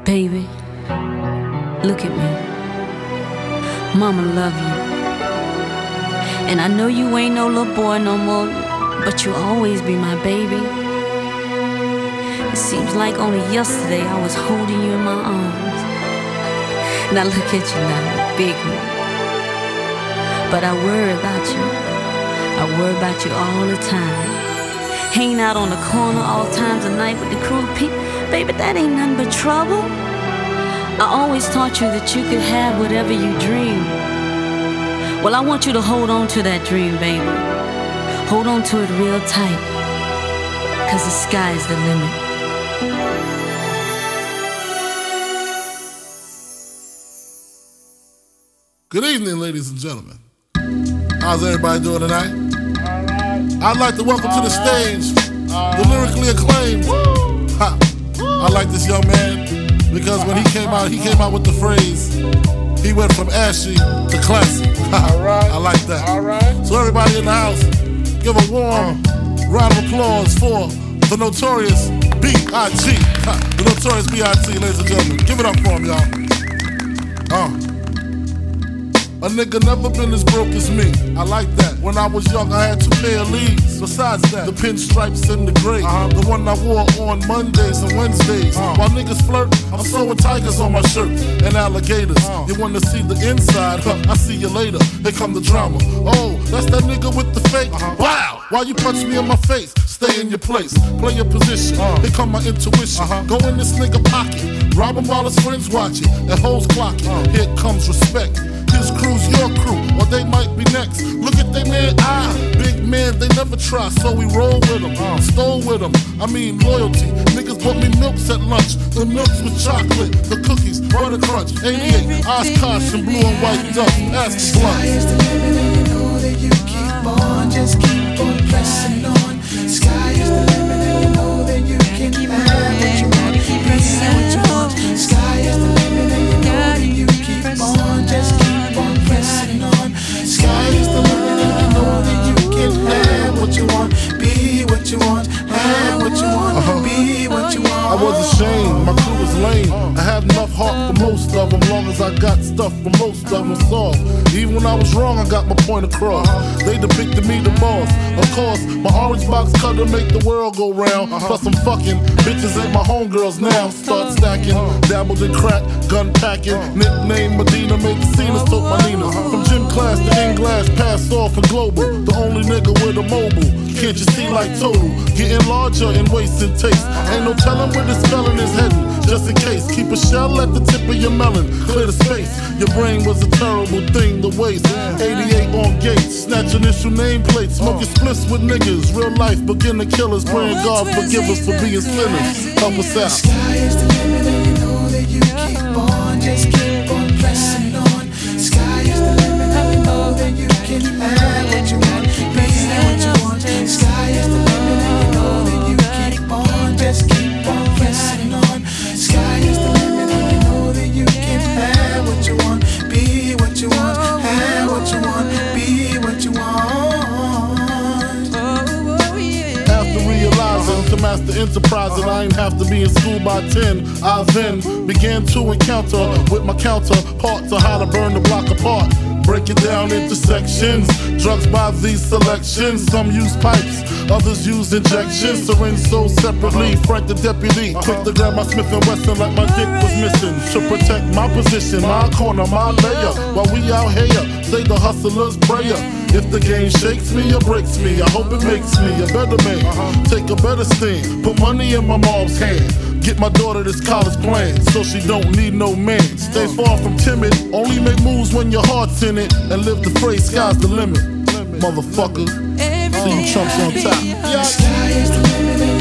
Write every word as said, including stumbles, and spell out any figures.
Baby, look at me. Mama love you. And I know you ain't no little boy no more, but you'll always be my baby. It seems like only yesterday I was holding you in my arms. Now look at you now, big one. But I worry about you. I worry about you all the time. Hanging out on the corner all times of night with the cruel people. Baby, that ain't nothing but trouble. I always taught you that you could have whatever you dream. Well, I want you to hold on to that dream, baby. Hold on to it real tight, cause the sky's the limit. Good evening, ladies and gentlemen. How's everybody doing tonight? Right. I'd like to welcome All to the right. stage All the lyrically acclaimed. Ha. I like this young man because when he came out, he came out with the phrase, he went from ashy to classy. All right. I like that. All right. So everybody in the house, give a warm uh. round of applause for the notorious B I G The notorious B I G ladies and gentlemen. Give it up for him, y'all. Uh. A nigga never been as broke as me. I like that. When I was young, I had two pair of leads. Besides that, the pinstripes and the gray. Uh-huh. The one I wore on Mondays and Wednesdays. Uh-huh. While niggas flirt, I'm sewing tigers on my shirt and alligators. Uh-huh. You wanna see the inside? Huh, I see you later. Here come the drama. Oh, that's that nigga with the fake. Uh-huh. Wow! Why you punch me in my face? Stay in your place. Play your position. Uh-huh. Here come my intuition. Uh-huh. Go in this nigga pocket. Rob him while his friends watching. And hoes clocking. Uh-huh. Here comes respect. His crew's your crew, or they might be next. Look at they man, ah, big man, they never try, so we roll with them, uh, stole with them. I mean loyalty. Niggas bought me milks at lunch, the milks with chocolate, the cookies, butter crunch, eighty-eight, Oshkosh and blue and white duck. Ask the Sky is the limit, and you know that you keep on, just keep on pressing on. Sky is the limit, and you know that you can have what you want, be what you want. Sky is the limit, and you know that you keep on, just keep pressing on. Sky is the limit, and you know that you can have what you want, be what you want, have what you want, uh-huh. be what you want. I was ashamed, my crew was lame. I had enough heart for most of them, long as I got stuff for most of them soft. Even when I was wrong, I got my point across. They depicted me the boss. Of course, my orange box cutter make the world go round. Plus I'm fucking bitches ain't my homegirls now. Start stacking, dabbled in crack, gun packing. Nickname Medina, made the scenes, took my Nina. From gym class to in-glass, passed off for global. The only nigga with a mobile. Can't you see like total? Getting larger in waist and taste. Ain't no telling where this felon is heading. Just in case, keep a shell at the tip of your melon. Clear the space. Your brain was a terrible thing to waste. eighty-eight on gates, snatch initial nameplates. Smoking spliffs with niggas. Real life beginner killers. Praying God forgive us for being sinners. Help us out. Sky is the limit, and you know that you keep on, just keep on pressing on. Sky is the limit, and you know that you can have what you want, be what you want. Sky is the limit, and you know that you keep on, just keep on pressing on. Sky is the limit, and you know that you can have what you want, be what you want, have what you want, be what you want. After realizing to master enterprise and I ain't have to be in school by ten, I then began to encounter with my counterpart to how to burn the block apart. Break it down into sections. Drugs by these selections. Some use pipes, others use injections. Syringe sold separately. Frank the deputy, quick to grab my Smith and Wesson like my dick was missing. To protect my position, my corner, my layer. While we out here, say the hustler's prayer. If the game shakes me or breaks me, I hope it makes me a better man. Take a better stand, put money in my mom's hand. Get my daughter this college plan, so she don't need no man. Stay far from timid, only make moves when your heart's in it. And live the phrase, sky's the limit, motherfucker. See you chumps on top. Sky is the limit.